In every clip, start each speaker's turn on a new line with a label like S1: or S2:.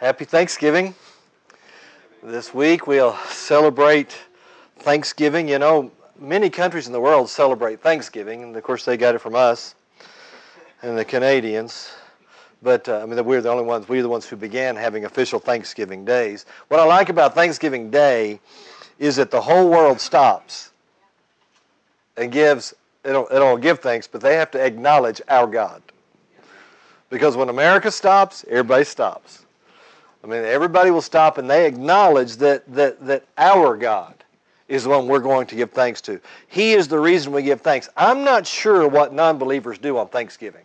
S1: Happy Thanksgiving. This week we'll celebrate Thanksgiving. You know, many countries in the world celebrate Thanksgiving, and of course they got it from us and the Canadians. But we're the only ones. We're the ones who began having official Thanksgiving days. What I like about Thanksgiving Day is that the whole world stops and gives. They don't give thanks, but they have to acknowledge our God. Because when America stops, everybody stops. Everybody will stop and they acknowledge that our God is the one we're going to give thanks to. He is the reason we give thanks. I'm not sure what non-believers do on Thanksgiving.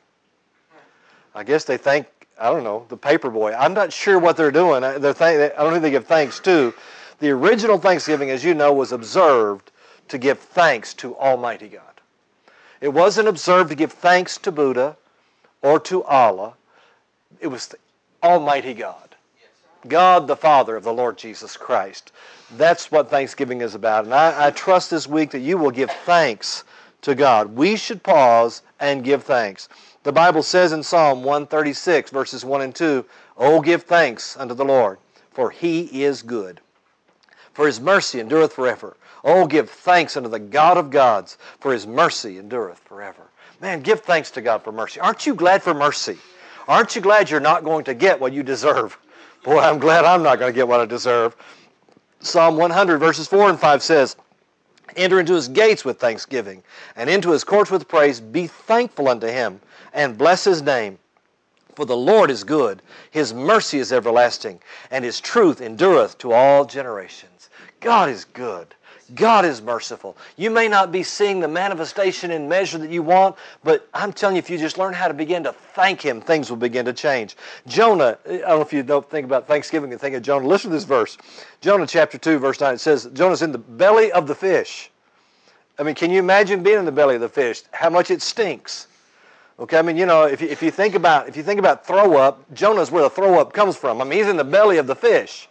S1: I guess they thank, the paper boy. I'm not sure what they're doing. I don't think they give thanks to. The original Thanksgiving, as you know, was observed to give thanks to Almighty God. It wasn't observed to give thanks to Buddha or to Allah. It was Almighty God. God the Father of the Lord Jesus Christ. That's what Thanksgiving is about. And I trust this week that you will give thanks to God. We should pause and give thanks. The Bible says in Psalm 136, verses 1 and 2, "Oh, give thanks unto the Lord, for He is good, for His mercy endureth forever. Oh, give thanks unto the God of gods, for His mercy endureth forever." Man, give thanks to God for mercy. Aren't you glad for mercy? Aren't you glad you're not going to get what you deserve? Boy, I'm glad I'm not going to get what I deserve. Psalm 100, verses 4 and 5 says, "Enter into His gates with thanksgiving, and into His courts with praise. Be thankful unto Him, and bless His name. For the Lord is good, His mercy is everlasting, and His truth endureth to all generations." God is good. God is merciful. You may not be seeing the manifestation in measure that you want, but I'm telling you, if you just learn how to begin to thank Him, things will begin to change. Jonah, I don't know if you don't think about Thanksgiving and think of Jonah. Listen to this verse. Jonah chapter 2, verse 9, it says, Jonah's in the belly of the fish. Can you imagine being in the belly of the fish? How much it stinks. Okay, if you think about throw up, Jonah's where the throw up comes from. He's in the belly of the fish.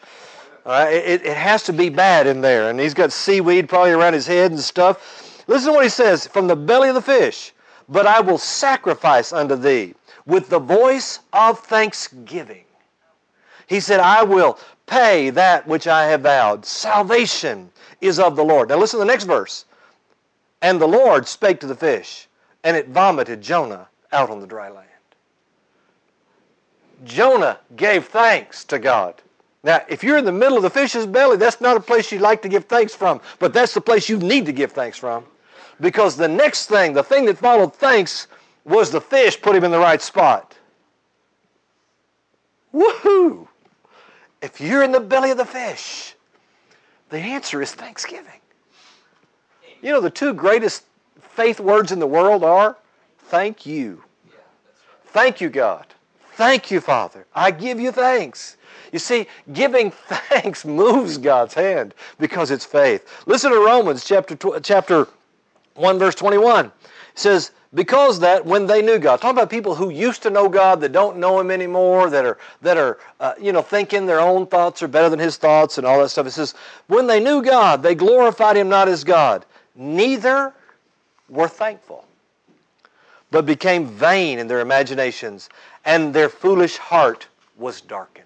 S1: It has to be bad in there. And he's got seaweed probably around his head and stuff. Listen to what he says. "From the belly of the fish, but I will sacrifice unto thee with the voice of thanksgiving." He said, "I will pay that which I have vowed. Salvation is of the Lord." Now listen to the next verse. "And the Lord spake to the fish, and it vomited Jonah out on the dry land." Jonah gave thanks to God. Now, if you're in the middle of the fish's belly, that's not a place you'd like to give thanks from, but that's the place you need to give thanks from. Because the next thing, the thing that followed thanks, was the fish put him in the right spot. Woohoo! If you're in the belly of the fish, the answer is thanksgiving. You know, the two greatest faith words in the world are, thank you. Thank you, God. Thank you, Father. I give you thanks. You see, giving thanks moves God's hand because it's faith. Listen to Romans chapter 1, verse 21. It says, "Because that when they knew God," talking about people who used to know God that don't know Him anymore, that are thinking their own thoughts are better than His thoughts and all that stuff. It says, "When they knew God, they glorified Him not as God, neither were thankful, but became vain in their imaginations, and their foolish heart was darkened."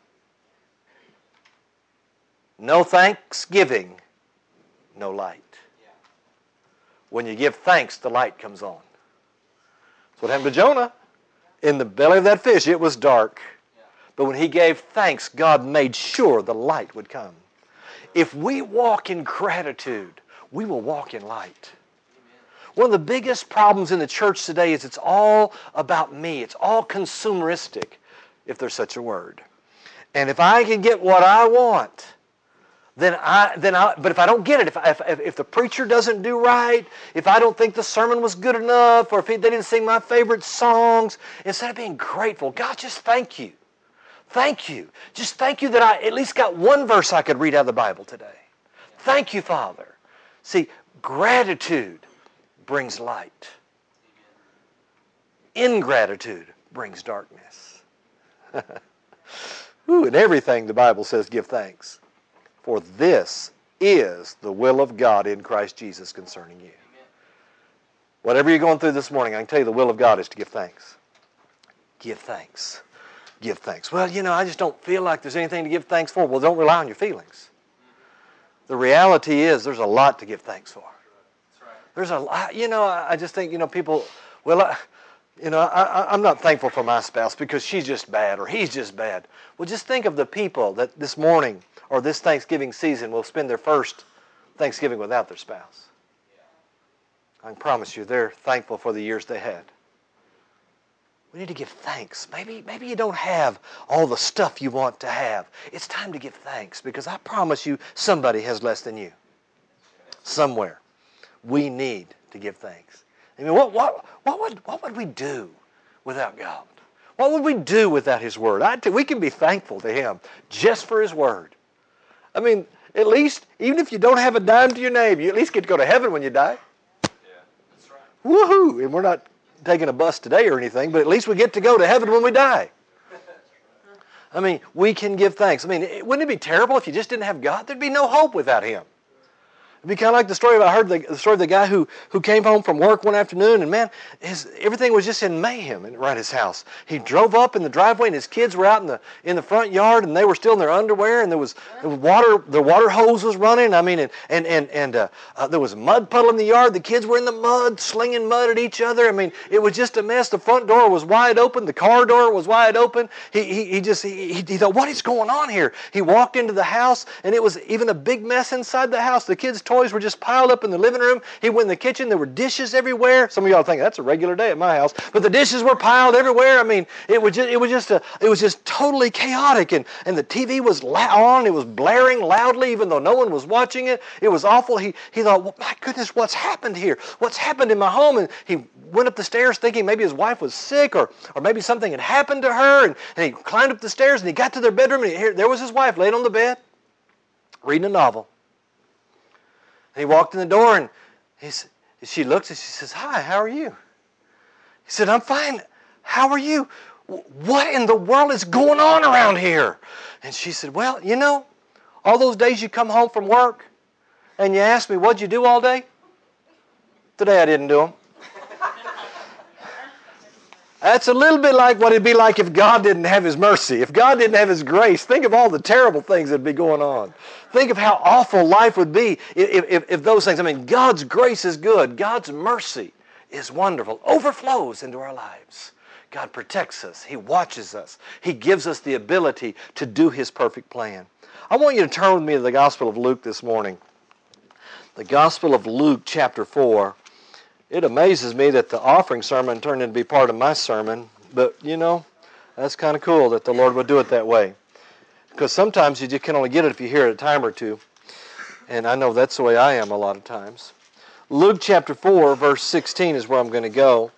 S1: No thanksgiving, no light. When you give thanks, the light comes on. That's what happened to Jonah. In the belly of that fish, it was dark. But when he gave thanks, God made sure the light would come. If we walk in gratitude, we will walk in light. One of the biggest problems in the church today is it's all about me. It's all consumeristic, if there's such a word. And if I can get what I want, but if I don't get it, if the preacher doesn't do right, if I don't think the sermon was good enough, or if they didn't sing my favorite songs, instead of being grateful, God, just thank you. Thank you. Just thank you that I at least got one verse I could read out of the Bible today. Thank you, Father. See, gratitude brings light. Ingratitude brings darkness. In everything the Bible says give thanks. For this is the will of God in Christ Jesus concerning you. Whatever you're going through this morning, I can tell you the will of God is to give thanks. Give thanks. give thanks? Well, I just don't feel like there's anything to give thanks for. Well, don't rely on your feelings. The reality is there's a lot to give thanks for. There's a lot, I just think, people, well, I'm not thankful for my spouse because she's just bad or he's just bad. Well, just think of the people that this morning or this Thanksgiving season will spend their first Thanksgiving without their spouse. I can promise you they're thankful for the years they had. We need to give thanks. Maybe you don't have all the stuff you want to have. It's time to give thanks because I promise you somebody has less than you. Somewhere. We need to give thanks. I mean, what would we do without God? What would we do without His Word? We can be thankful to Him just for His Word. I mean, at least, even if you don't have a dime to your name, you at least get to go to heaven when you die.
S2: Yeah, that's right.
S1: Woohoo! And we're not taking a bus today or anything, but at least we get to go to heaven when we die. I mean, we can give thanks. I mean, wouldn't it be terrible if you just didn't have God? There'd be no hope without Him. It'd be kind of like the story I heard, the story of the guy who came home from work one afternoon, and man, everything was just in mayhem around his house. He drove up in the driveway, and his kids were out in the front yard, and they were still in their underwear, and there was water. The water hose was running. I mean, and there was a mud puddle in the yard. The kids were in the mud, slinging mud at each other. I mean, it was just a mess. The front door was wide open. The car door was wide open. He thought, what is going on here? He walked into the house, and it was even a big mess inside the house. The kids' toys were just piled up in the living room. He went in the kitchen. There were dishes everywhere. Some of y'all think that's a regular day at my house, but the dishes were piled everywhere. I mean, it was just totally chaotic. And the TV was on. It was blaring loudly, even though no one was watching it. It was awful. He thought, well, my goodness, what's happened here? What's happened in my home? And he went up the stairs thinking maybe his wife was sick or maybe something had happened to her. And he climbed up the stairs and he got to their bedroom and there was his wife laying on the bed reading a novel. He walked in the door and she looks and she says, "Hi, how are you?" He said, "I'm fine. How are you? What in the world is going on around here?" And she said, "Well, all those days you come home from work and you ask me, what'd you do all day? Today I didn't do them." That's a little bit like what it'd be like if God didn't have His mercy. If God didn't have His grace, think of all the terrible things that'd be going on. Think of how awful life would be if those things. I mean, God's grace is good. God's mercy is wonderful. Overflows into our lives. God protects us. He watches us. He gives us the ability to do His perfect plan. I want you to turn with me to the Gospel of Luke this morning. The Gospel of Luke, chapter 4. It amazes me that the offering sermon turned into be part of my sermon, but that's kind of cool that the Lord would do it that way. Because sometimes you just can only get it if you hear it a time or two. And I know that's the way I am a lot of times. Luke chapter 4, verse 16 is where I'm going to go.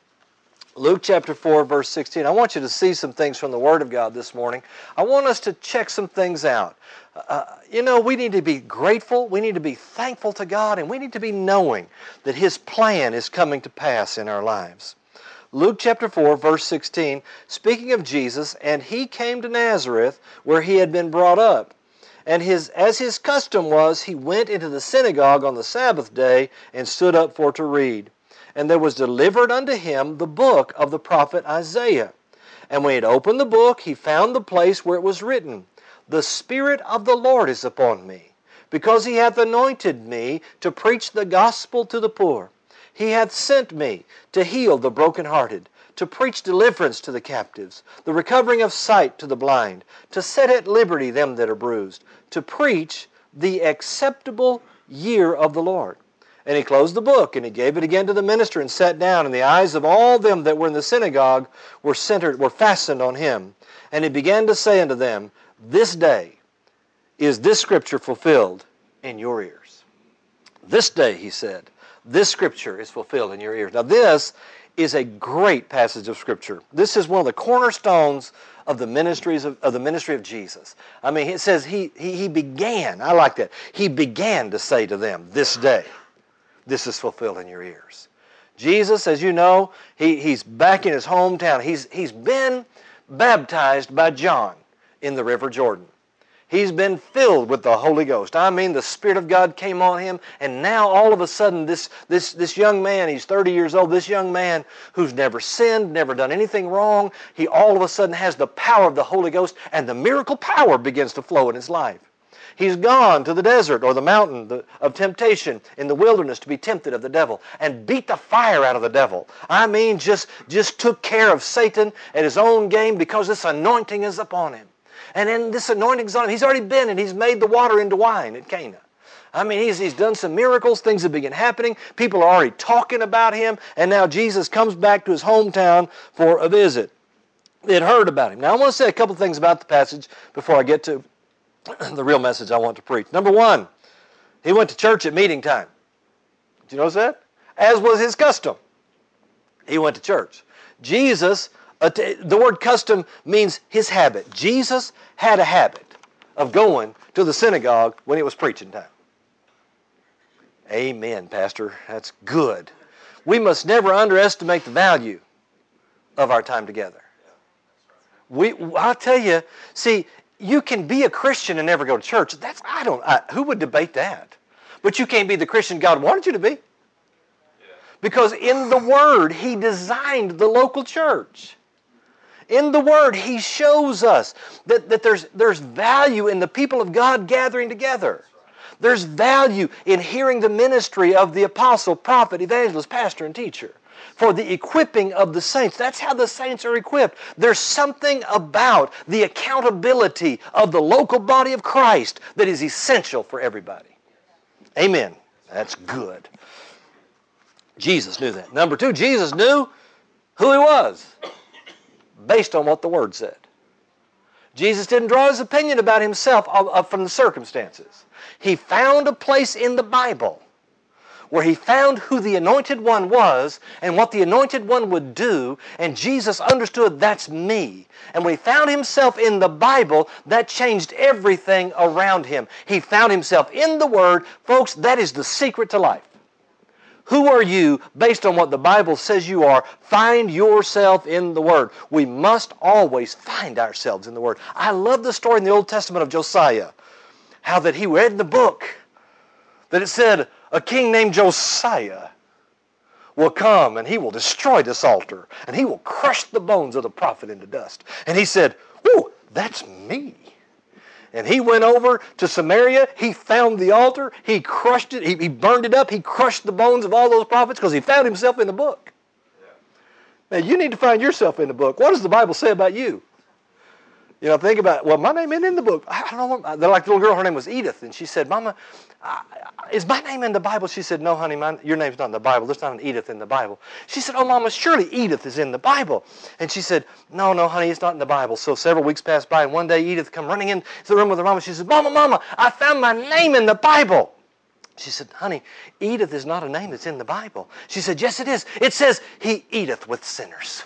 S1: Luke chapter 4, verse 16. I want you to see some things from the Word of God this morning. I want us to check some things out. We need to be grateful, we need to be thankful to God, and we need to be knowing that His plan is coming to pass in our lives. Luke chapter 4, verse 16, speaking of Jesus, and He came to Nazareth, where He had been brought up. And as His custom was, He went into the synagogue on the Sabbath day and stood up for to read. And there was delivered unto Him the book of the prophet Isaiah. And when He had opened the book, He found the place where it was written, "The Spirit of the Lord is upon me, because He hath anointed me to preach the gospel to the poor. He hath sent me to heal the brokenhearted, to preach deliverance to the captives, the recovering of sight to the blind, to set at liberty them that are bruised, to preach the acceptable year of the Lord." And He closed the book, and He gave it again to the minister, and sat down, and the eyes of all them that were in the synagogue were fastened on Him. And He began to say unto them, "This day is this scripture fulfilled in your ears." This day, He said, this scripture is fulfilled in your ears. Now this is a great passage of Scripture. This is one of the cornerstones of the ministry of Jesus. I mean, it says he began, I like that, He began to say to them, "This day, this is fulfilled in your ears." Jesus, as you know, he's back in His hometown. He's been baptized by John in the River Jordan. He's been filled with the Holy Ghost. I mean, the Spirit of God came on him, and now all of a sudden this young man, he's 30 years old, this young man who's never sinned, never done anything wrong, he all of a sudden has the power of the Holy Ghost, and the miracle power begins to flow in his life. He's gone to the desert or the mountain of temptation in the wilderness to be tempted of the devil and beat the fire out of the devil. I mean, just took care of Satan at his own game because this anointing is upon him. And then this anointing's on him. He's already been and he's made the water into wine at Cana. I mean, he's done some miracles. Things have begun happening. People are already talking about him. And now Jesus comes back to his hometown for a visit. They had heard about him. Now, I want to say a couple things about the passage before I get to the real message I want to preach. Number one, he went to church at meeting time. Did you notice that? As was his custom. He went to church. Jesus, the word custom means his habit. Jesus had a habit of going to the synagogue when it was preaching time. Amen, Pastor. That's good. We must never underestimate the value of our time together. I'll tell you, see, you can be a Christian and never go to church. Who would debate that? But you can't be the Christian God wanted you to be. Because in the Word, He designed the local church. In the Word, He shows us that there's value in the people of God gathering together. There's value in hearing the ministry of the apostle, prophet, evangelist, pastor, and teacher for the equipping of the saints. That's how the saints are equipped. There's something about the accountability of the local body of Christ that is essential for everybody. Amen. That's good. Jesus knew that. Number two, Jesus knew who He was based on what the Word said. Jesus didn't draw His opinion about Himself from the circumstances. He found a place in the Bible where He found who the Anointed One was and what the Anointed One would do, and Jesus understood that's me. And when He found Himself in the Bible, that changed everything around Him. He found Himself in the Word. Folks, that is the secret to life. Who are you based on what the Bible says you are? Find yourself in the Word. We must always find ourselves in the Word. I love the story in the Old Testament of Josiah, how that he read in the book that it said, a king named Josiah will come and he will destroy this altar and he will crush the bones of the prophet into dust. And he said, "Ooh, that's me." And he went over to Samaria, he found the altar, he crushed it, he burned it up, he crushed the bones of all those prophets because he found himself in the book. Now you need to find yourself in the book. What does the Bible say about you? You know, think about, well, my name isn't in the book. I don't know. They're like the little girl, her name was Edith, and she said, "Mama, is my name in the Bible?" She said, "No, honey, your name's not in the Bible. There's not an Edith in the Bible." She said, "Oh, Mama, surely Edith is in the Bible." And she said, No, honey, it's not in the Bible." So several weeks passed by, and one day Edith come running into the room with her mama. She said, Mama, I found my name in the Bible." She said, "Honey, Edith is not a name that's in the Bible." She said, "Yes, it is. It says, He eateth with sinners."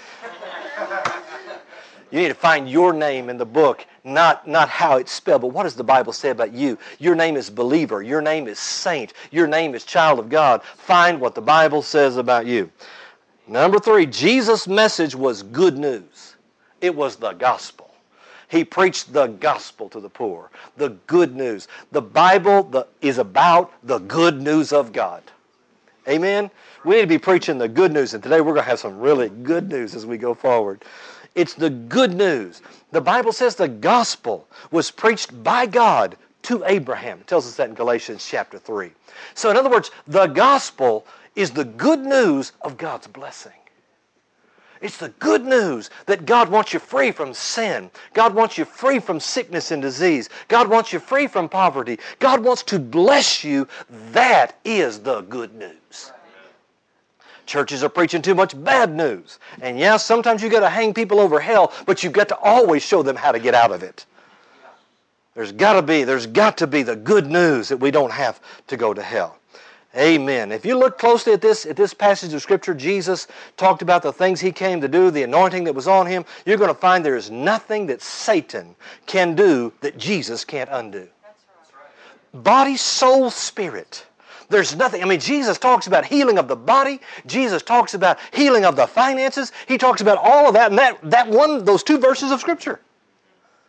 S1: You need to find your name in the book, not how it's spelled, but what does the Bible say about you? Your name is believer. Your name is saint. Your name is child of God. Find what the Bible says about you. Number three, Jesus' message was good news. It was the gospel. He preached the gospel to the poor, the good news. The Bible is about the good news of God. Amen? We need to be preaching the good news, and today we're going to have some really good news as we go forward. It's the good news. The Bible says the gospel was preached by God to Abraham. It tells us that in Galatians chapter 3. So in other words, the gospel is the good news of God's blessing. It's the good news that God wants you free from sin. God wants you free from sickness and disease. God wants you free from poverty. God wants to bless you. That is the good news. Churches are preaching too much bad news. And yes, sometimes you've got to hang people over hell, but you've got to always show them how to get out of it. There's got to be the good news that we don't have to go to hell. Amen. If you look closely at this passage of Scripture, Jesus talked about the things He came to do, the anointing that was on Him. You're going to find there is nothing that Satan can do that Jesus can't undo. That's right. Body, soul, spirit. There's nothing. I mean, Jesus talks about healing of the body. Jesus talks about healing of the finances. He talks about all of that in those two verses of Scripture.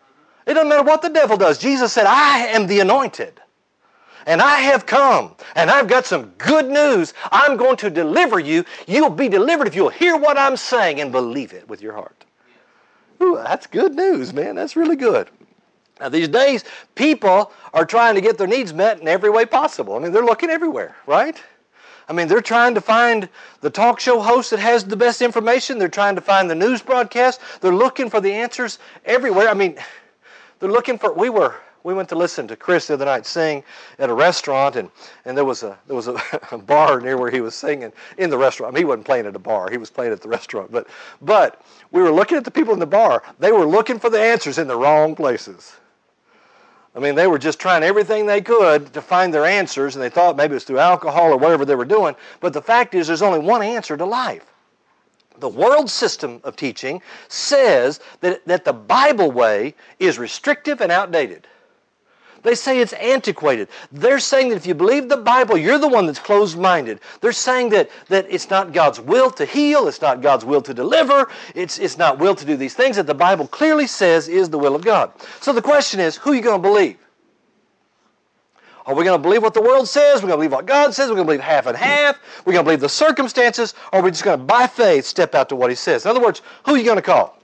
S1: It doesn't matter what the devil does. Jesus said, I am the anointed. And I have come, and I've got some good news. I'm going to deliver you. You'll be delivered if you'll hear what I'm saying and believe it with your heart. Ooh, that's good news, man. That's really good. Now, these days, people are trying to get their needs met in every way possible. I mean, they're looking everywhere, right? I mean, they're trying to find the talk show host that has the best information. They're trying to find the news broadcast. They're looking for the answers everywhere. I mean, they're looking for, we went to listen to Chris the other night sing at a restaurant, and there was a bar near where he was singing in the restaurant. I mean, he wasn't playing at a bar. He was playing at the restaurant. But we were looking at the people in the bar. They were looking for the answers in the wrong places. I mean, they were just trying everything they could to find their answers, and they thought maybe it was through alcohol or whatever they were doing. But the fact is, there's only one answer to life. The world system of teaching says that the Bible way is restrictive and outdated. They say it's antiquated. They're saying that if you believe the Bible, you're the one that's closed-minded. They're saying that it's not God's will to heal, it's not God's will to deliver, it's not will to do these things that the Bible clearly says is the will of God. So the question is, who are you going to believe? Are we going to believe what the world says? We're going to believe what God says? We're going to believe half and half? We're going to believe the circumstances? Or are we just going to, by faith, step out to what He says? In other words, who are you going to call?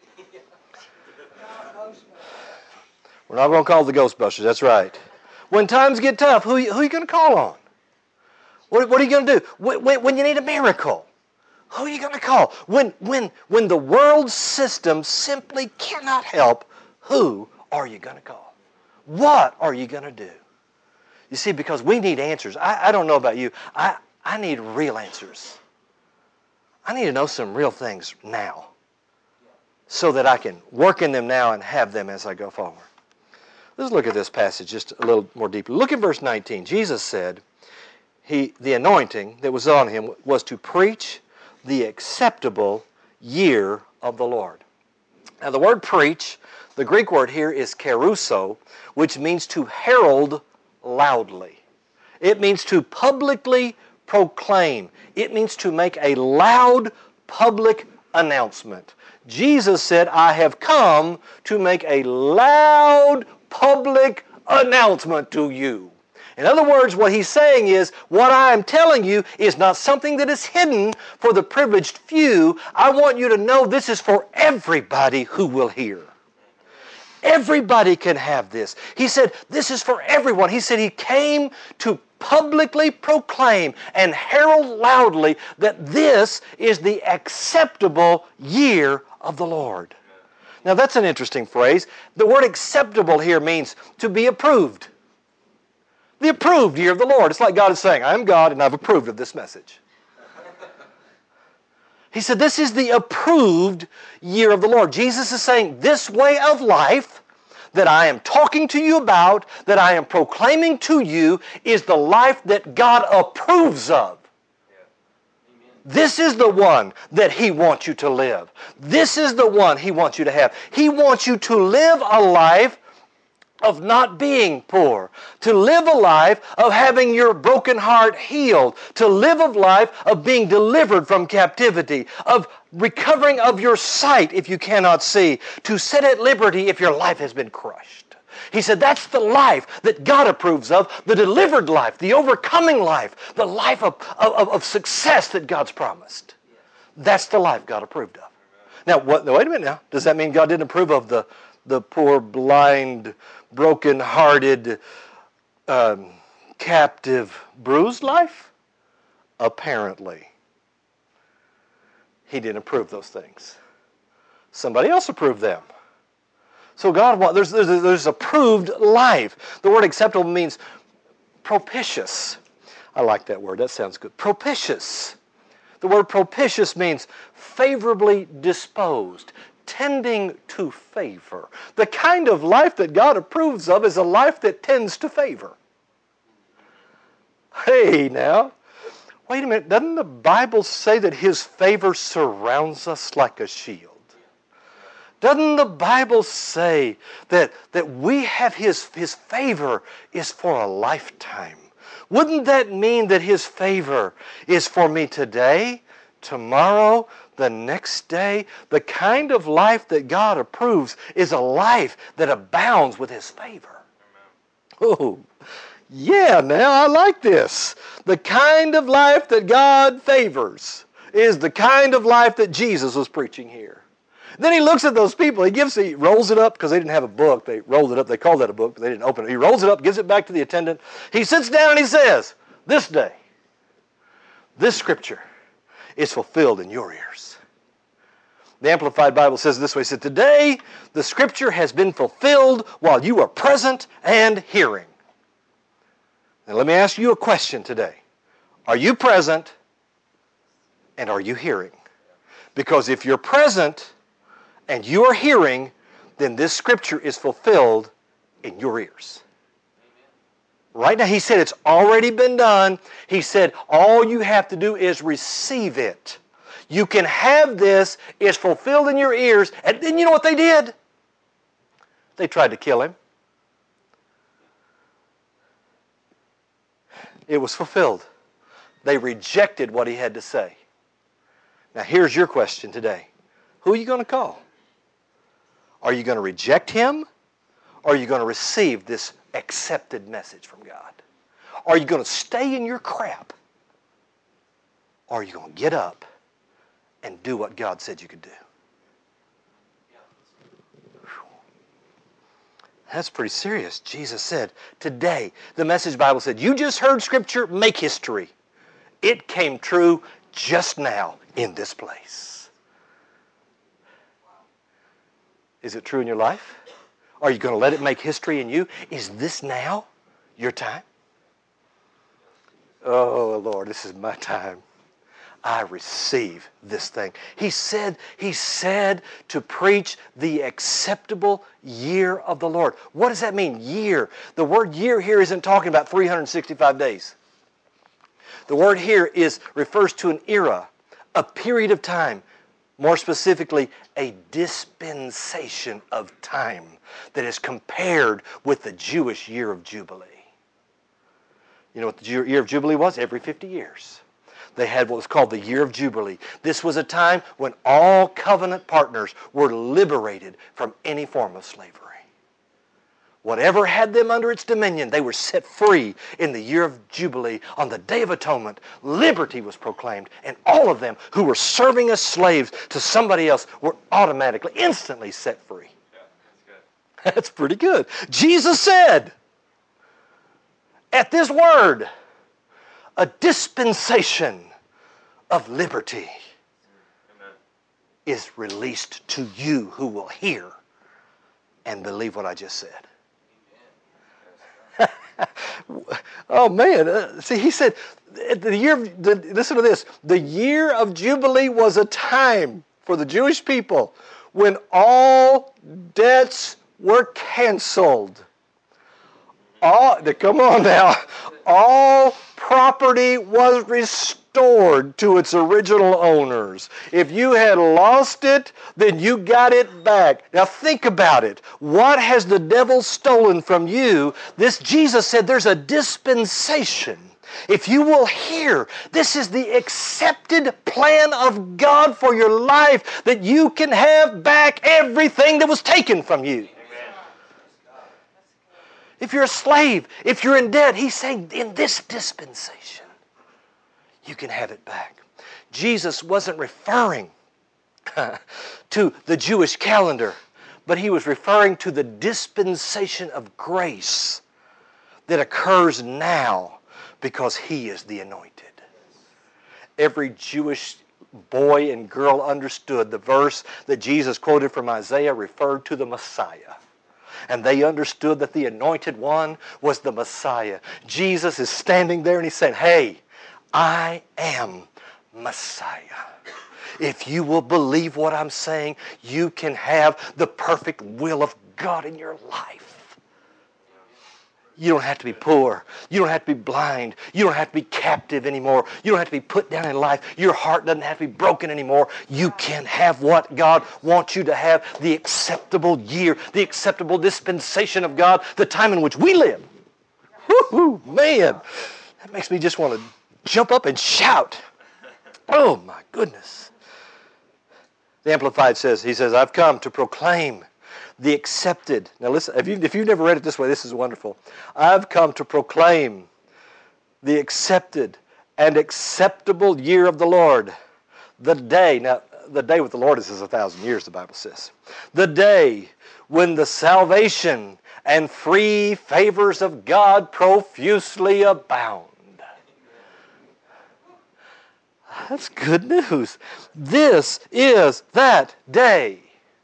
S1: We're not going to call the Ghostbusters, that's right. When times get tough, who are you going to call on? What are you going to do? When you need a miracle, who are you going to call? When the world system simply cannot help, who are you going to call? What are you going to do? You see, because we need answers. I don't know about you. I need real answers. I need to know some real things now so that I can work in them now and have them as I go forward. Let's look at this passage just a little more deeply. Look at verse 19. Jesus said the anointing that was on Him was to preach the acceptable year of the Lord. Now the word preach, the Greek word here is keruso, which means to herald loudly. It means to publicly proclaim. It means to make a loud public announcement. Jesus said, I have come to make a loud public announcement to you. In other words, what He's saying is, what I am telling you is not something that is hidden for the privileged few. I want you to know this is for everybody who will hear. Everybody can have this. He said, this is for everyone. He said He came to publicly proclaim and herald loudly that this is the acceptable year of the Lord. Now that's an interesting phrase. The word acceptable here means to be approved. The approved year of the Lord. It's like God is saying, I am God and I've approved of this message. He said this is the approved year of the Lord. Jesus is saying this way of life that I am talking to you about, that I am proclaiming to you, is the life that God approves of. This is the one that He wants you to live. This is the one He wants you to have. He wants you to live a life of not being poor, to live a life of having your broken heart healed, to live a life of being delivered from captivity, of recovering of your sight if you cannot see, to set at liberty if your life has been crushed. He said that's the life that God approves of, the delivered life, the overcoming life, the life of success that God's promised. That's the life God approved of. Now, wait a minute now. Does that mean God didn't approve of the poor, blind, broken-hearted, captive, bruised life? Apparently. He didn't approve those things. Somebody else approved them. So God wants, there's approved life. The word acceptable means propitious. I like that word. That sounds good. Propitious. The word propitious means favorably disposed, tending to favor. The kind of life that God approves of is a life that tends to favor. Hey, now, wait a minute. Doesn't the Bible say that His favor surrounds us like a shield? Doesn't the Bible say that we have His favor is for a lifetime? Wouldn't that mean that His favor is for me today, tomorrow, the next day. The kind of life that God approves is a life that abounds with His favor. Oh, yeah, now I like this. The kind of life that God favors is the kind of life that Jesus was preaching here. Then He looks at those people. He rolls it up because they didn't have a book. They rolled it up. They called that a book, but they didn't open it. He rolls it up, gives it back to the attendant. He sits down and he says, this day, this Scripture is fulfilled in your ears. The Amplified Bible says it this way. It says, today the Scripture has been fulfilled while you are present and hearing. Now let me ask you a question today. Are you present and are you hearing? Because if you're present and you are hearing, then this Scripture is fulfilled in your ears. Right now, He said it's already been done. He said all you have to do is receive it. You can have this. It's fulfilled in your ears. And then you know what they did? They tried to kill Him. It was fulfilled. They rejected what He had to say. Now here's your question today. Who are you going to call? Are you going to reject Him? Or are you going to receive this accepted message from God? Are you going to stay in your crap? Or are you going to get up and do what God said you could do? That's pretty serious. Jesus said, today, the Message Bible said, you just heard Scripture, make history. It came true just now in this place. Is it true in your life? Are you going to let it make history in you? Is this now your time? Oh, Lord, this is my time. I receive this thing. He said to preach the acceptable year of the Lord. What does that mean, year? The word year here isn't talking about 365 days. The word here refers to an era, a period of time, more specifically, a dispensation of time that is compared with the Jewish year of Jubilee. You know what the year of Jubilee was? Every 50 years. They had what was called the year of Jubilee. This was a time when all covenant partners were liberated from any form of slavery. Whatever had them under its dominion, they were set free in the year of Jubilee. On the Day of Atonement, liberty was proclaimed, and all of them who were serving as slaves to somebody else were automatically, instantly set free.
S2: Yeah, that's good.
S1: That's pretty good. Jesus said, at this word, a dispensation of liberty is released to you who will hear and believe what I just said. Oh man, see, he said, listen to this, the year of Jubilee was a time for the Jewish people when all debts were canceled. Come on now. All property was restored to its original owners. If you had lost it, then you got it back. Now think about it. What has the devil stolen from you? Jesus said there's a dispensation. If you will hear, this is the accepted plan of God for your life, that you can have back everything that was taken from you. If you're a slave, if you're in debt, He's saying in this dispensation, you can have it back. Jesus wasn't referring to the Jewish calendar, but He was referring to the dispensation of grace that occurs now because He is the anointed. Every Jewish boy and girl understood the verse that Jesus quoted from Isaiah referred to the Messiah. And they understood that the anointed one was the Messiah. Jesus is standing there and He's saying, hey, I am Messiah. If you will believe what I'm saying, you can have the perfect will of God in your life. You don't have to be poor. You don't have to be blind. You don't have to be captive anymore. You don't have to be put down in life. Your heart doesn't have to be broken anymore. You can have what God wants you to have, the acceptable year, the acceptable dispensation of God, the time in which we live. Woo-hoo, man. That makes me just want to jump up and shout. Oh, my goodness. The Amplified says, he says, I've come to proclaim the accepted. Now listen, if you've never read it this way, this is wonderful. I've come to proclaim the accepted and acceptable year of the Lord. The day, now the day with the Lord is 1,000 years, the Bible says. The day when the salvation and free favors of God profusely abound. That's good news. This is that day.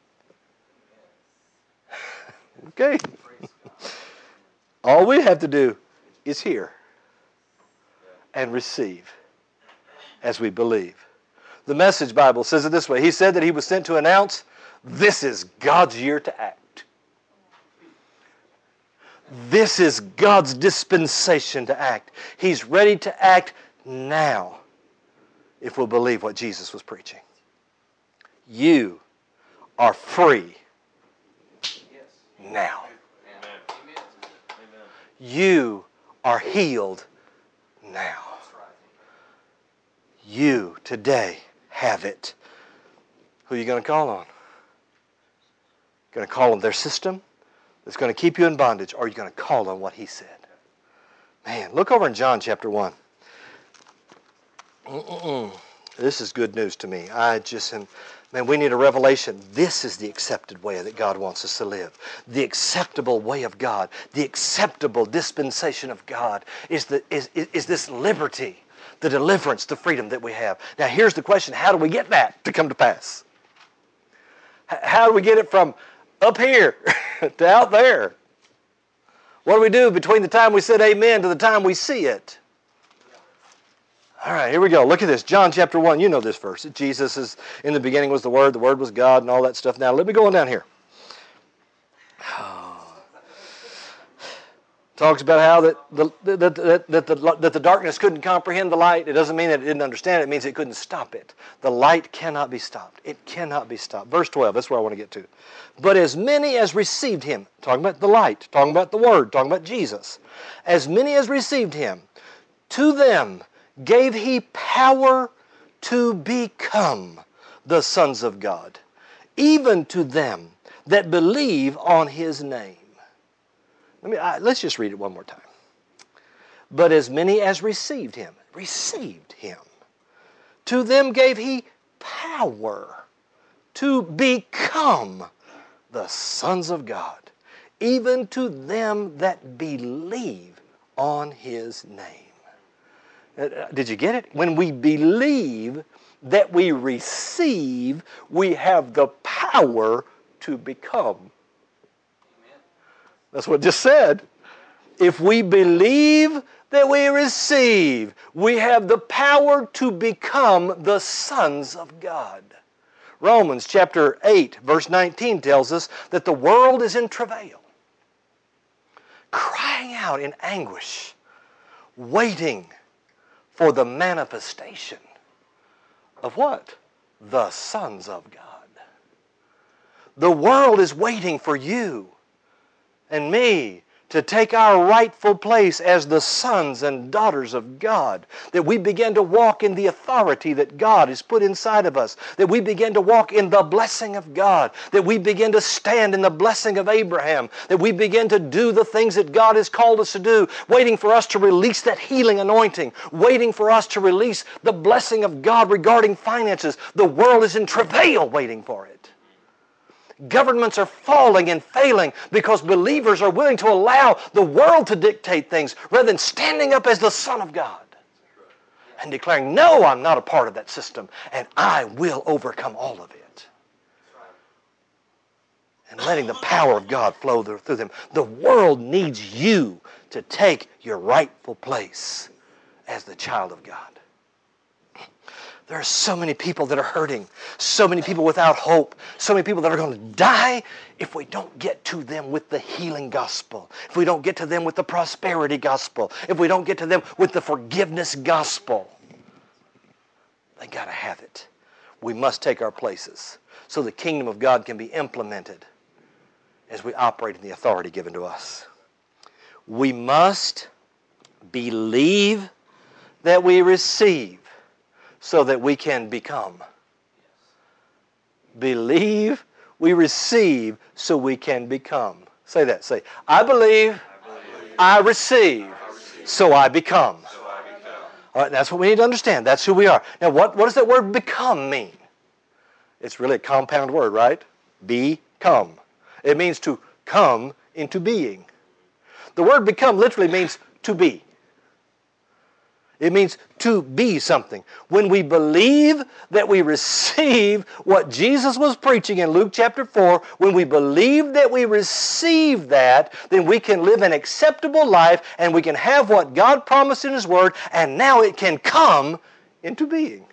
S1: Okay. All we have to do is hear and receive as we believe. The Message Bible says it this way. He said that he was sent to announce, this is God's year to act. This is God's dispensation to act. He's ready to act now if we'll believe what Jesus was preaching. You are free now. You are healed now. You today have it. Who are you going to call on? Going to call on their system that's going to keep you in bondage, or are you going to call on what he said? Man, look over in John chapter 1. This is good news to me. Man, we need a revelation. This is the accepted way that God wants us to live. The acceptable way of God, the acceptable dispensation of God is this liberty, the deliverance, the freedom that we have. Now here's the question, how do we get that to come to pass? How do we get it from up here to out there? What do we do between the time we said amen to the time we see it? All right, here we go. Look at this. John chapter 1. You know this verse. Jesus is, in the beginning was the Word was God, and all that stuff. Now, let me go on down here. Talks about how that the darkness couldn't comprehend the light. It doesn't mean that it didn't understand it. It means it couldn't stop it. The light cannot be stopped. It cannot be stopped. Verse 12, that's where I want to get to. But as many as received him, talking about the light, talking about the Word, talking about Jesus, as many as received him, to them gave he power to become the sons of God, even to them that believe on his name. Let's just read it one more time. But as many as received him, to them gave he power to become the sons of God, even to them that believe on his name. Did you get it? When we believe that we receive, we have the power to become. Amen. That's what it just said. If we believe that we receive, we have the power to become the sons of God. Romans chapter 8, verse 19 tells us that the world is in travail, crying out in anguish, waiting for the manifestation of what? The sons of God. The world is waiting for you and me to take our rightful place as the sons and daughters of God, that we begin to walk in the authority that God has put inside of us, that we begin to walk in the blessing of God, that we begin to stand in the blessing of Abraham, that we begin to do the things that God has called us to do, waiting for us to release that healing anointing, waiting for us to release the blessing of God regarding finances. The world is in travail waiting for it. Governments are falling and failing because believers are willing to allow the world to dictate things rather than standing up as the Son of God and declaring, no, I'm not a part of that system and I will overcome all of it. And letting the power of God flow through them. The world needs you to take your rightful place as the child of God. There are so many people that are hurting, so many people without hope, so many people that are going to die if we don't get to them with the healing gospel, if we don't get to them with the prosperity gospel, if we don't get to them with the forgiveness gospel. They got to have it. We must take our places so the kingdom of God can be implemented as we operate in the authority given to us. We must believe that we receive so that we can become. believe, we receive, so we can become. Say that. Say, I believe, I receive, so I become. All right, that's what we need to understand. That's who we are. Now, what does that word become mean? It's really a compound word, right? Become. It means to come into being. The word become literally means to be. It means to be something. When we believe that we receive what Jesus was preaching in Luke chapter 4, when we believe that we receive that, then we can live an acceptable life and we can have what God promised in His Word, and now it can come into being.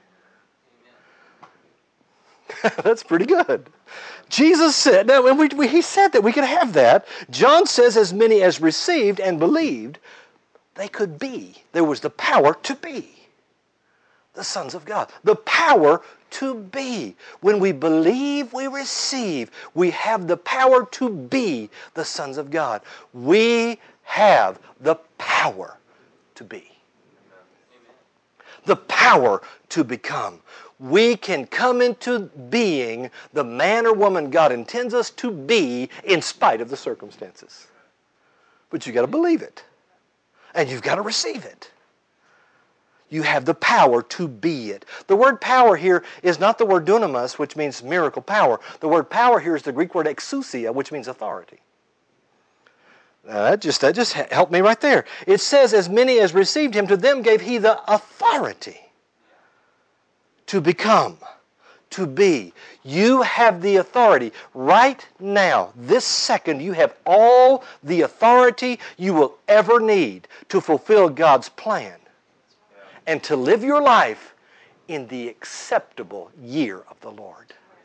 S1: That's pretty good. Jesus said, now, He said that we could have that. John says, as many as received and believed, they could be. There was the power to be the sons of God. The power to be. When we believe, we receive. We have the power to be the sons of God. We have the power to be. The power to become. We can come into being the man or woman God intends us to be in spite of the circumstances. But you've got to believe it. And you've got to receive it. You have the power to be it. The word power here is not the word dunamis, which means miracle power. The word power here is the Greek word exousia, which means authority. Now that just helped me right there. It says, as many as received Him, to them gave He the authority to become, to be. You have the authority. Right now, this second, you have all the authority you will ever need to fulfill God's plan and to live your life in the acceptable year of the Lord.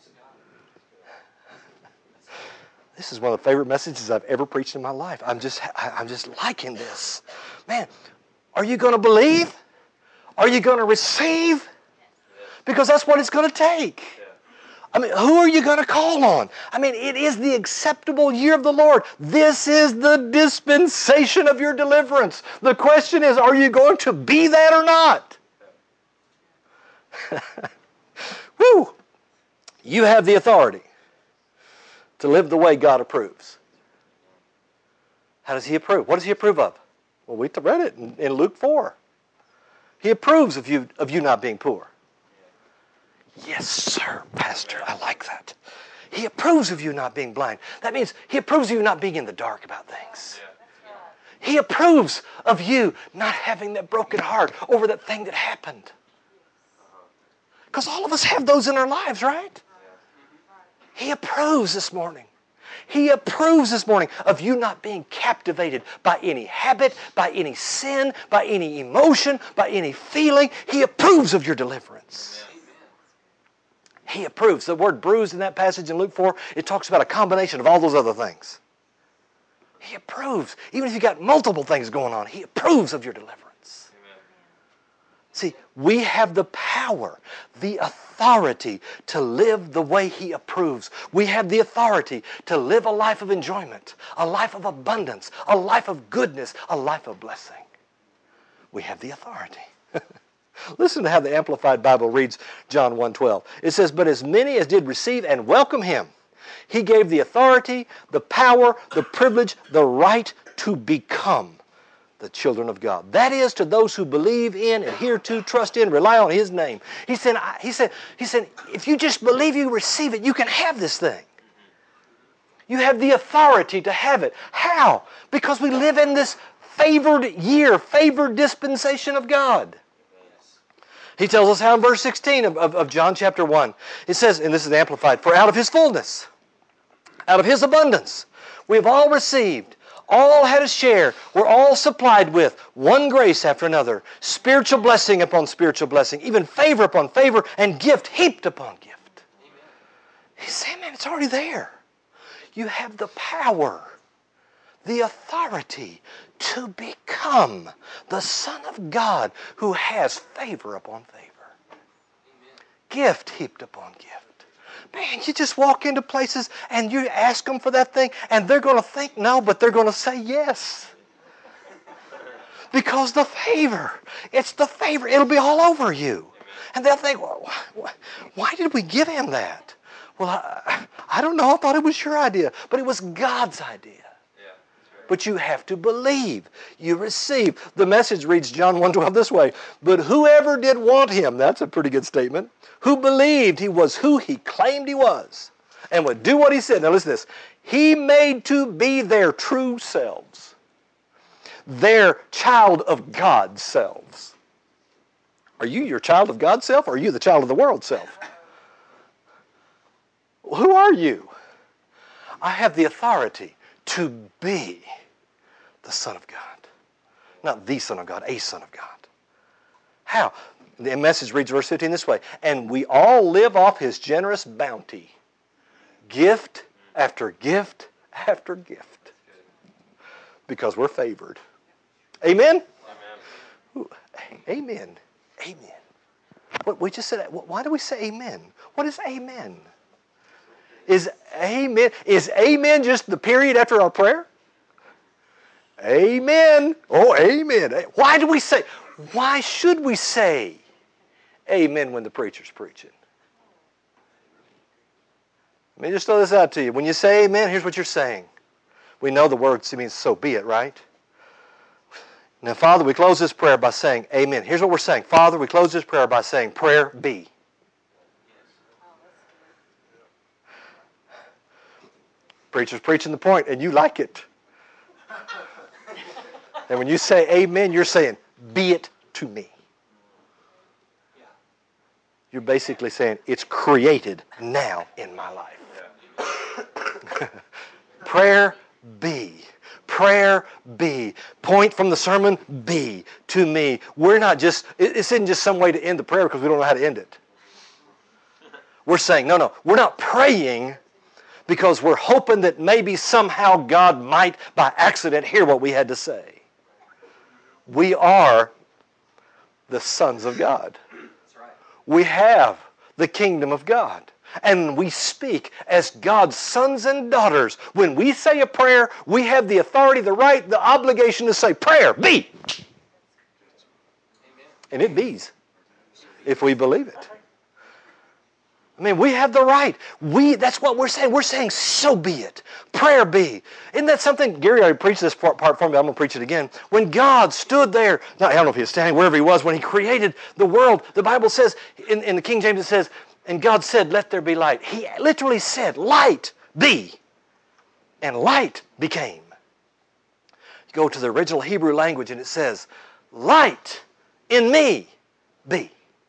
S1: This is one of the favorite messages I've ever preached in my life. I'm just liking this. Man, are you going to believe? Are you going to receive? Because that's what it's going to take. I mean, who are you going to call on? I mean, it is the acceptable year of the Lord. This is the dispensation of your deliverance. The question is, are you going to be that or not? Woo! You have the authority to live the way God approves. How does He approve? What does He approve of? Well, we read it in Luke 4. He approves of you not being poor. Yes, sir, Pastor, I like that. He approves of you not being blind. That means He approves of you not being in the dark about things. He approves of you not having that broken heart over that thing that happened. Because all of us have those in our lives, right? He approves this morning. He approves this morning of you not being captivated by any habit, by any sin, by any emotion, by any feeling. He approves of your deliverance. He approves. The word bruised in that passage in Luke 4, it talks about a combination of all those other things. He approves. Even if you've got multiple things going on, He approves of your deliverance. Amen. See, we have the power, the authority to live the way He approves. We have the authority to live a life of enjoyment, a life of abundance, a life of goodness, a life of blessing. We have the authority. Listen to how the Amplified Bible reads John 1:12. It says, but as many as did receive and welcome Him, He gave the authority, the power, the privilege, the right to become the children of God. That is, to those who believe in, adhere to, trust in, rely on His name. He said, if you just believe, you receive it, you can have this thing. You have the authority to have it. How? Because we live in this favored year, favored dispensation of God. He tells us how in verse 16 of John chapter 1. It says, and this is amplified, for out of His fullness, out of His abundance, we have all received, all had a share, we're all supplied with one grace after another, spiritual blessing upon spiritual blessing, even favor upon favor, and gift heaped upon gift. He's saying, man, it's already there. You have the power, the authority to become the Son of God who has favor upon favor. Amen. Gift heaped upon gift. Man, you just walk into places and you ask them for that thing and they're going to think no, but they're going to say yes. Because the favor, it's the favor. It'll be all over you. And they'll think, well, why did we give Him that? Well, I don't know. I thought it was your idea. But it was God's idea. But you have to believe. You receive. The Message reads John 1:12 this way. But whoever did want him, that's a pretty good statement, who believed he was who he claimed he was and would do what he said. Now listen to this. He made to be their true selves. Their child of God selves. Are you your child of God self, or are you the child of the world self? Who are you? I have the authority to be the Son of God. Not the Son of God, a Son of God. How? The Message reads verse 15 this way. And we all live off his generous bounty. Gift after gift after gift. Because we're favored. Amen? Amen. Amen. Amen. What we just said, why do we say amen? What is amen? Is amen just the period after our prayer? Amen. Oh, amen. Why should we say amen when the preacher's preaching? Let me just throw this out to you. When you say amen, here's what you're saying. We know the word means so be it, right? Now, Father, we close this prayer by saying amen. Here's what we're saying. Father, we close this prayer by saying prayer be. Preacher's preaching the point, and you like it. And when you say amen, you're saying, be it to me. You're basically saying, it's created now in my life. Prayer be. Prayer be. Point from the sermon be to me. We're not just, it isn't just some way to end the prayer because we don't know how to end it. We're saying, no, we're not praying because we're hoping that maybe somehow God might, by accident, hear what we had to say. We are the sons of God. That's right. We have the kingdom of God. And we speak as God's sons and daughters. When we say a prayer, we have the authority, the right, the obligation to say, prayer, be. Amen. And it be's, if we believe it. I mean, we have the right. That's what we're saying. We're saying, so be it. Prayer be. Isn't that something? Gary already preached this part for me. I'm going to preach it again. When God stood there, I don't know if he was standing, wherever he was, when he created the world, the Bible says, in the King James it says, and God said, let there be light. He literally said, light be. And light became. You go to the original Hebrew language and it says, light in me be.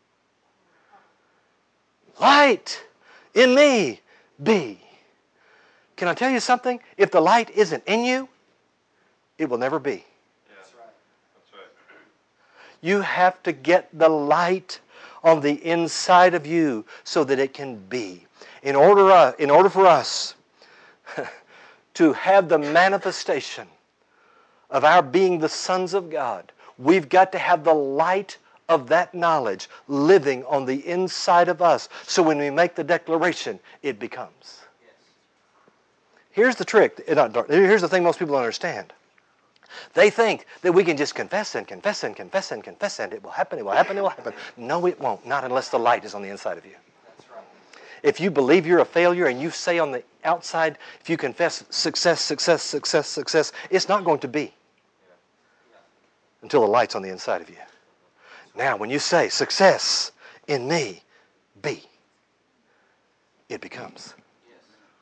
S1: Light in me be. Can I tell you something? If the light isn't in you, it will never be. Yeah. That's right. That's right. You have to get the light on the inside of you so that it can be. In order for us to have the manifestation of our being the sons of God, we've got to have the light of that knowledge living on the inside of us. So when we make the declaration, it becomes. Yes. Here's the trick. Here's the thing most people don't understand. They think that we can just confess and confess and confess and confess and it will happen, it will happen, it will happen. No, it won't. Not unless the light is on the inside of you. That's right. If you believe you're a failure and you say on the outside, if you confess success, success, success, success, it's not going to be until the light's on the inside of you. Now, when you say, success in me, be, it becomes. Yes.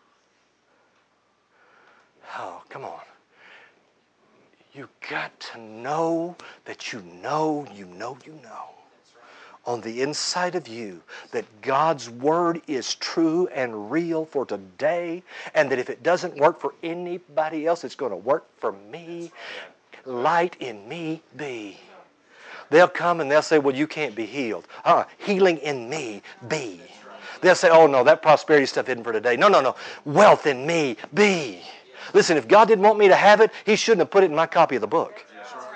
S1: Oh, come on. You got to know that you know on the inside of you that God's Word is true and real for today, and that if it doesn't work for anybody else, it's going to work for me. Light in me be. They'll come and they'll say, well, you can't be healed. Healing in me be. They'll say, oh, no, that prosperity stuff isn't for today. No. Wealth in me be. Listen, if God didn't want me to have it, He shouldn't have put it in my copy of the book.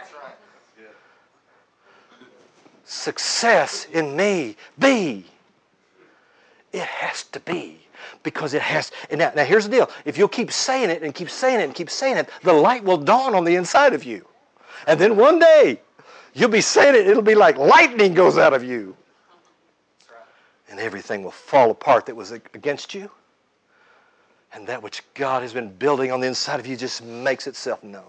S1: Success in me be. It has to be. Because it has. And now here's the deal. If you'll keep saying it and keep saying it and keep saying it, the light will dawn on the inside of you. And then one day, you'll be saying it, it'll be like lightning goes out of you. and everything will fall apart that was against you. And that which God has been building on the inside of you just makes itself known.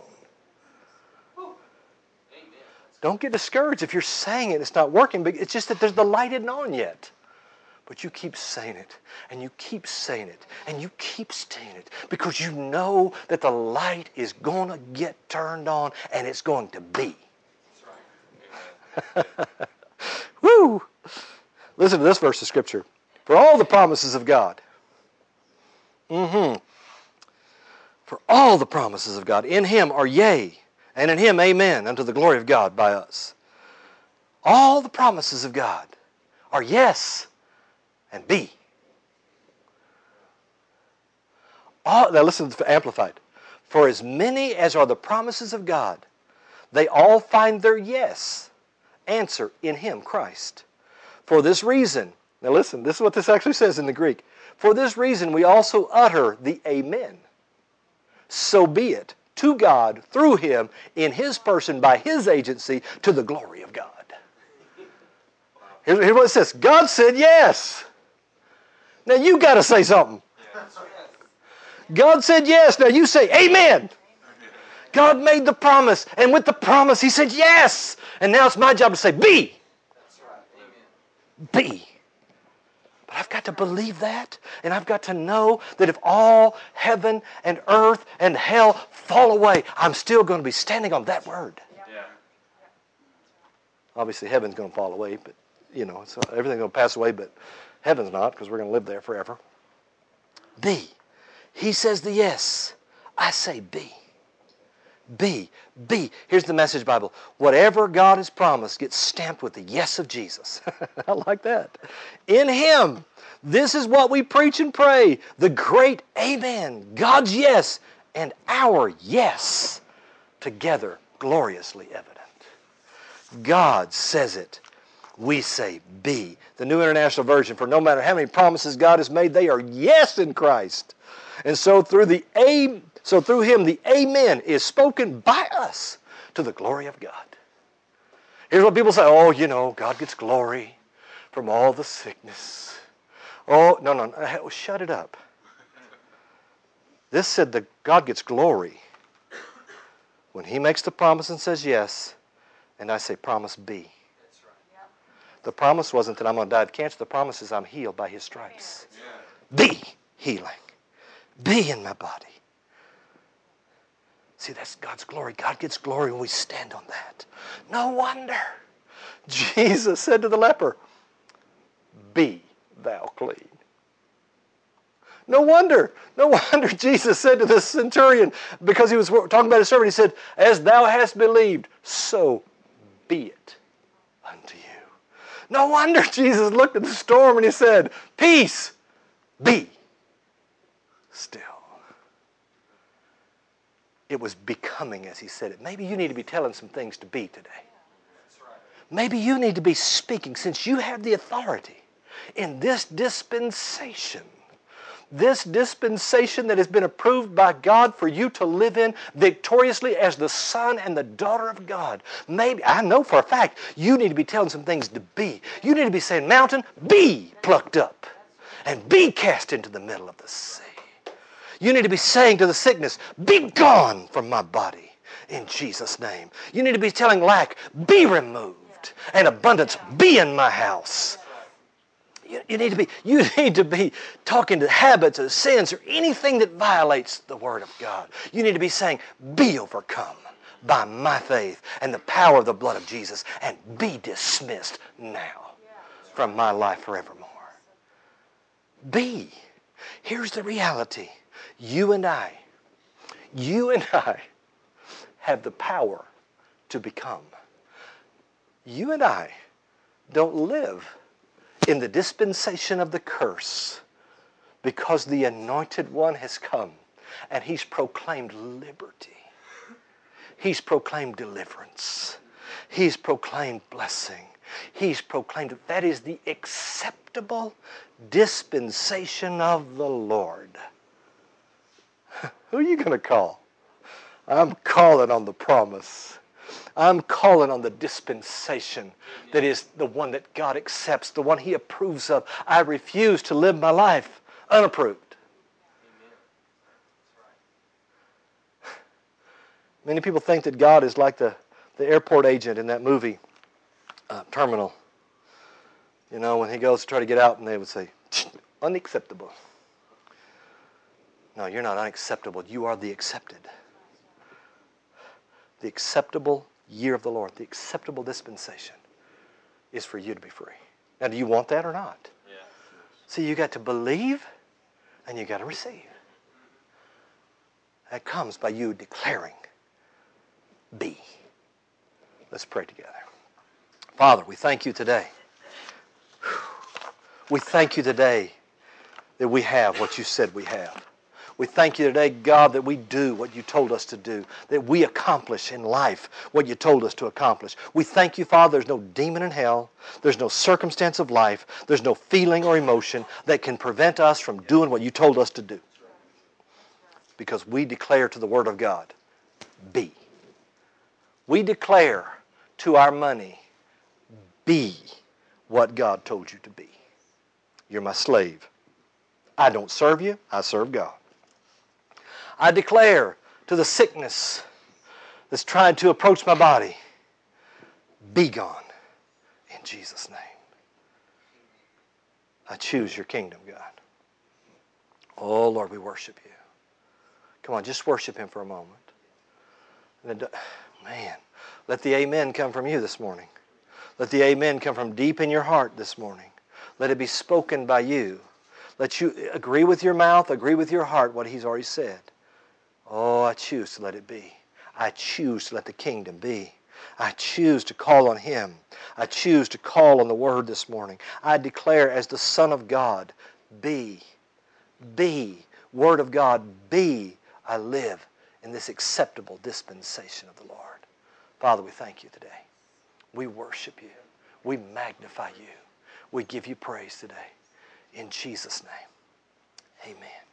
S1: Don't get discouraged if you're saying it, it's not working. But it's just that the light isn't on yet. But you keep saying it, and you keep saying it, and you keep saying it, because you know that the light is going to get turned on, and it's going to be. That's right. Woo! Listen to this verse of Scripture. For all the promises of God. For all the promises of God in Him are yea, and in Him amen, unto the glory of God by us. All the promises of God are yes and be. Now listen to the Amplified. For as many as are the promises of God, they all find their yes answer in Him, Christ. For this reason, now listen, this is what this actually says in the Greek. For this reason we also utter the amen. So be it, to God, through Him, in His person, by His agency, to the glory of God. Here's what it says. God said yes. Now you got to say something. God said yes. Now you say amen. God made the promise, and with the promise He said yes. And now it's my job to say be. Be. But I've got to believe that, and I've got to know that if all heaven and earth and hell fall away, I'm still going to be standing on that word. Yeah. Obviously, heaven's going to fall away, but so everything's going to pass away, but heaven's not, because we're going to live there forever. Be. He says the yes. I say be. Be. Be. Here's the Message Bible. Whatever God has promised gets stamped with the yes of Jesus. I like that. In Him, this is what we preach and pray. The great amen. God's yes and our yes together gloriously evident. God says it. We say be. The New International Version, for no matter how many promises God has made, they are yes in Christ. And so through Him, the amen is spoken by us to the glory of God. Here's what people say, God gets glory from all the sickness. Oh, no, shut it up. This said that God gets glory when He makes the promise and says yes, and I say promise be. That's right. The promise wasn't that I'm going to die of cancer. The promise is I'm healed by His stripes. Be healing. Be in my body. See, that's God's glory. God gets glory when we stand on that. No wonder Jesus said to the leper, be thou clean. No wonder Jesus said to the centurion, because he was talking about his servant, He said, as thou hast believed, so be it unto you. No wonder Jesus looked at the storm and He said, peace, be still. It was becoming as He said it. Maybe you need to be telling some things to be today. Maybe you need to be speaking, since you have the authority in this dispensation that has been approved by God for you to live in victoriously as the son and the daughter of God. Maybe, I know for a fact, you need to be telling some things to be. You need to be saying, mountain, be plucked up and be cast into the middle of the sea. You need to be saying to the sickness, be gone from my body in Jesus' name. You need to be telling lack, be removed, and abundance, be in my house. You need to be talking to habits or sins or anything that violates the Word of God. You need to be saying, be overcome by my faith and the power of the blood of Jesus, and be dismissed now from my life forevermore. Be. Here's the reality. You and I have the power to become. You and I don't live in the dispensation of the curse, because the Anointed One has come and He's proclaimed liberty. He's proclaimed deliverance. He's proclaimed blessing. He's proclaimed that is the acceptable dispensation of the Lord. Who are you going to call? I'm calling on the promise. I'm calling on the dispensation that is the one that God accepts, the one He approves of. I refuse to live my life unapproved. Many people think that God is like the airport agent in that movie, Terminal. You know, when he goes to try to get out and they would say, unacceptable. No, you're not unacceptable. You are the accepted. The acceptable year of the Lord, the acceptable dispensation is for you to be free. Now, do you want that or not?
S2: Yeah.
S1: See, you got to believe and you got to receive. That comes by you declaring, be. Let's pray together. Father, we thank you today. We thank you today that we have what you said we have. We thank you today, God, that we do what you told us to do, that we accomplish in life what you told us to accomplish. We thank you, Father, there's no demon in hell, there's no circumstance of life, there's no feeling or emotion that can prevent us from doing what you told us to do. Because we declare to the Word of God, be. We declare to our money, be what God told you to be. You're my slave. I don't serve you, I serve God. I declare to the sickness that's trying to approach my body, be gone in Jesus' name. I choose your kingdom, God. Oh, Lord, we worship you. Come on, just worship Him for a moment. Man, let the amen come from you this morning. Let the amen come from deep in your heart this morning. Let it be spoken by you. Let you agree with your mouth, agree with your heart what He's already said. Oh, I choose to let it be. I choose to let the kingdom be. I choose to call on Him. I choose to call on the Word this morning. I declare as the Son of God, be. Be. Word of God, be. I live in this acceptable dispensation of the Lord. Father, we thank you today. We worship you. We magnify you. We give you praise today. In Jesus' name, amen.